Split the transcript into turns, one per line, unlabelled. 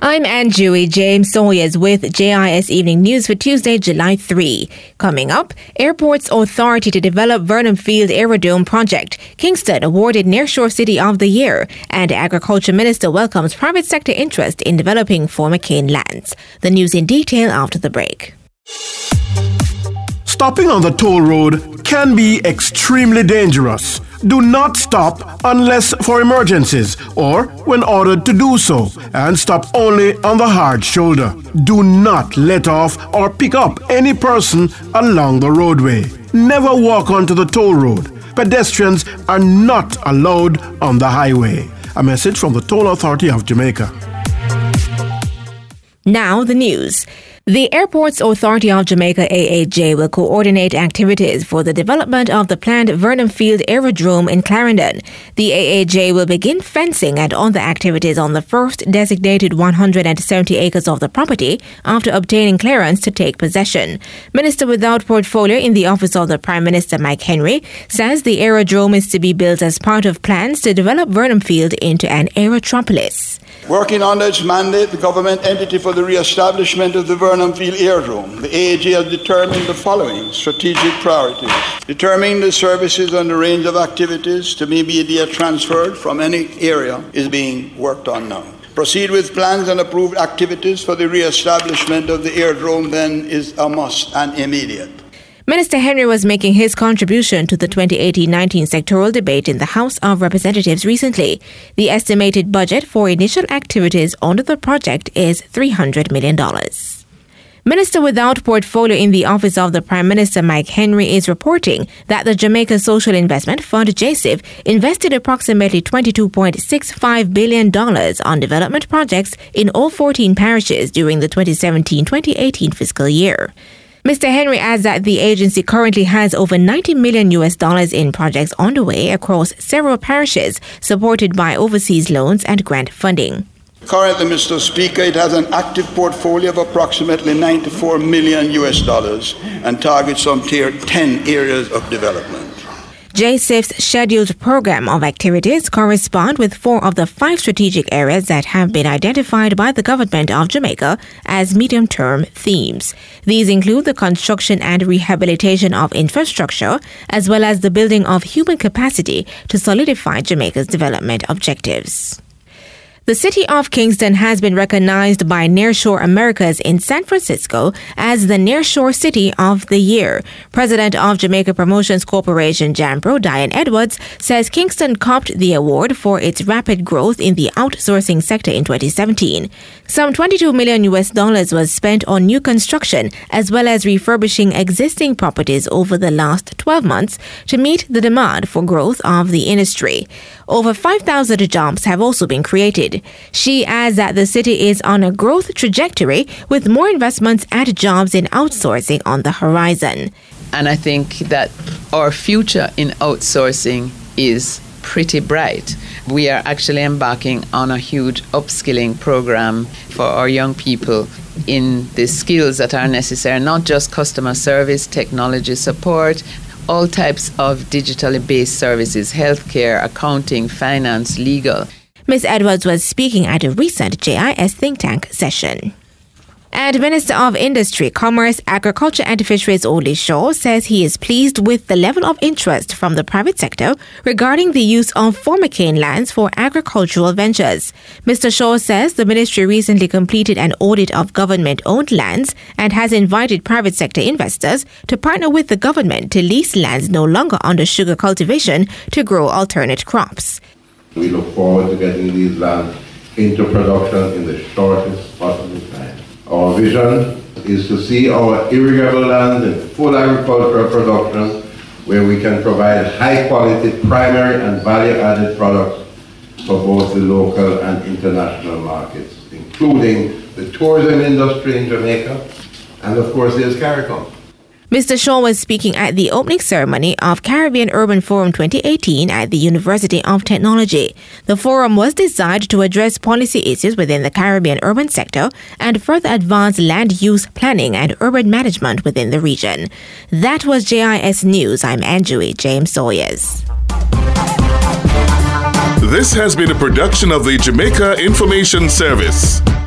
I'm Anjui James Sawyers with JIS Evening News for Tuesday, July 3. Coming up, Airports Authority to develop Vernon Field Aerodrome project. Kingston awarded Nearshore City of the Year. And Agriculture Minister welcomes private sector interest in developing former cane lands. The news in detail after the break.
Stopping on the toll road can be extremely dangerous. Do not stop unless for emergencies or when ordered to do so, and stop only on the hard shoulder. Do not let off or pick up any person along the roadway. Never walk onto the toll road. Pedestrians are not allowed on the highway. A message from the Toll Authority of Jamaica.
Now the news. The Airports Authority of Jamaica AAJ will coordinate activities for the development of the planned Vernon Field Aerodrome in Clarendon. The AAJ will begin fencing and other activities on the first designated 170 acres of the property after obtaining clearance to take possession. Minister without portfolio in the office of the Prime Minister, Mike Henry, says the aerodrome is to be built as part of plans to develop Vernon Field into an aerotropolis.
Working under its mandate, the government entity for the re-establishment of the Vernon Field Aerodrome, the AAJ has determined the following strategic priorities. Determining the services and the range of activities to be immediately transferred from any area is being worked on now. Proceed with plans and approved activities for the re-establishment of the aerodrome then is a must and immediate.
Minister Henry was making his contribution to the 2018-19 sectoral debate in the House of Representatives recently. The estimated budget for initial activities under the project is $300 million. Minister without portfolio in the office of the Prime Minister, Mike Henry, is reporting that the Jamaica Social Investment Fund, JSIF, invested approximately $22.65 billion on development projects in all 14 parishes during the 2017-2018 fiscal year. Mr. Henry adds that the agency currently has over $90 million in projects underway across several parishes, supported by overseas loans and grant funding.
Currently, Mr. Speaker, it has an active portfolio of approximately $94 million and targets some tier 10 areas of development.
JSIF's scheduled program of activities correspond with 4 of the 5 strategic areas that have been identified by the government of Jamaica as medium-term themes. These include the construction and rehabilitation of infrastructure, as well as the building of human capacity to solidify Jamaica's development objectives. The city of Kingston has been recognized by Nearshore Americas in San Francisco as the Nearshore City of the Year. President of Jamaica Promotions Corporation, JAMPRO, Diane Edwards, says Kingston copped the award for its rapid growth in the outsourcing sector in 2017. Some $22 million was spent on new construction as well as refurbishing existing properties over the last 12 months to meet the demand for growth of the industry. Over 5,000 jobs have also been created. She adds that the city is on a growth trajectory with more investments and jobs in outsourcing on the horizon.
And I think that our future in outsourcing is pretty bright. We are actually embarking on a huge upskilling program for our young people in the skills that are necessary, not just customer service, technology support, all types of digitally based services, healthcare, accounting, finance, legal.
Ms. Edwards was speaking at a recent JIS think tank session. And Minister of Industry, Commerce, Agriculture and Fisheries Oli Shaw says he is pleased with the level of interest from the private sector regarding the use of former cane lands for agricultural ventures. Mr. Shaw says the ministry recently completed an audit of government-owned lands and has invited private sector investors to partner with the government to lease lands no longer under sugar cultivation to grow alternate crops.
We look forward to getting these lands into production in the shortest possible time. Our vision is to see our irrigable lands in full agricultural production where we can provide high-quality primary and value-added products for both the local and international markets, including the tourism industry in Jamaica, and of course there's CARICOM.
Mr. Shaw was speaking at the opening ceremony of Caribbean Urban Forum 2018 at the University of Technology. The forum was designed to address policy issues within the Caribbean urban sector and further advance land use planning and urban management within the region. That was JIS News. I'm Anjui James Sawyers.
This has been a production of the Jamaica Information Service.